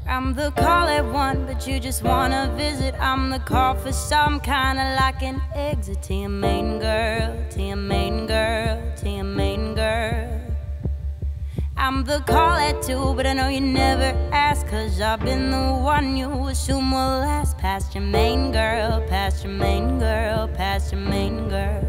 I'm the call at one, but you just wanna visit. I'm the call for some kinda like an exit to your main girl, to your main girl, to your main girl. I'm the call at two, but I know you never ask, 'cause I've been the one you assume will last. Past your main girl, past your main girl, past your main girl.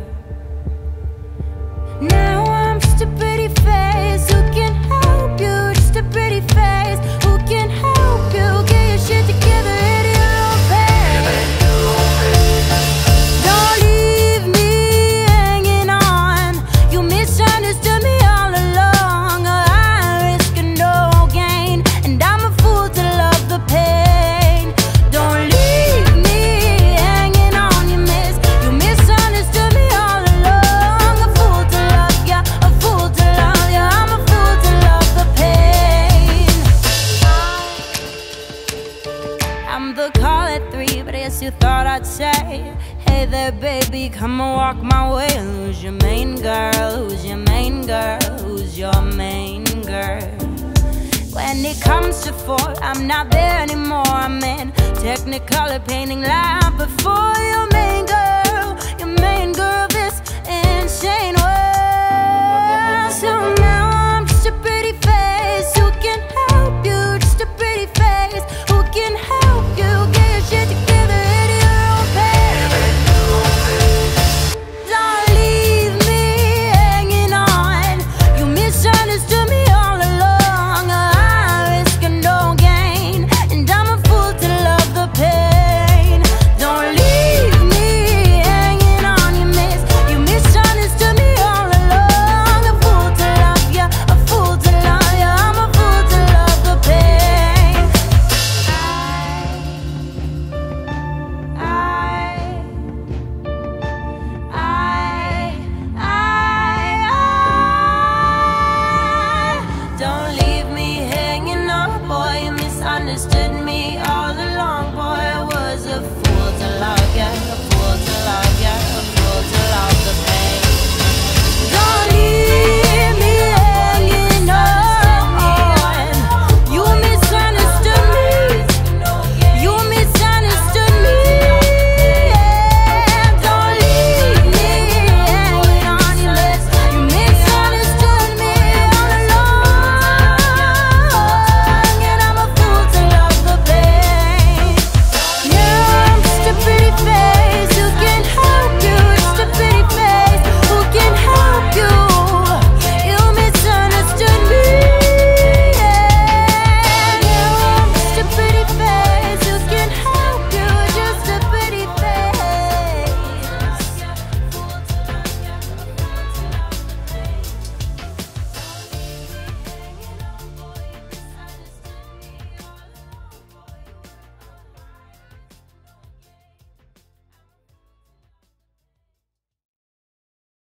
Now I'm just a pretty face. Who can help you? Just a pretty face. Who can help you? Get your shit together at your own pace. Don't leave me hanging on. You misunderstood me all along. I risk no gain, and I'm a fool to love the pain. Don't leave me hanging on, you misunderstood me all along. A fool to love ya, a fool to love ya. I'm a fool to love the pain. I'm the call at three, but I guess you thought I'd say, hey there baby, come and walk my way. Who's your main girl? Who's your main girl? Who's your main girl? When it comes to four, I'm not there anymore. I'm in Technicolor painting live before your main girl. Your main girl, this insane world. So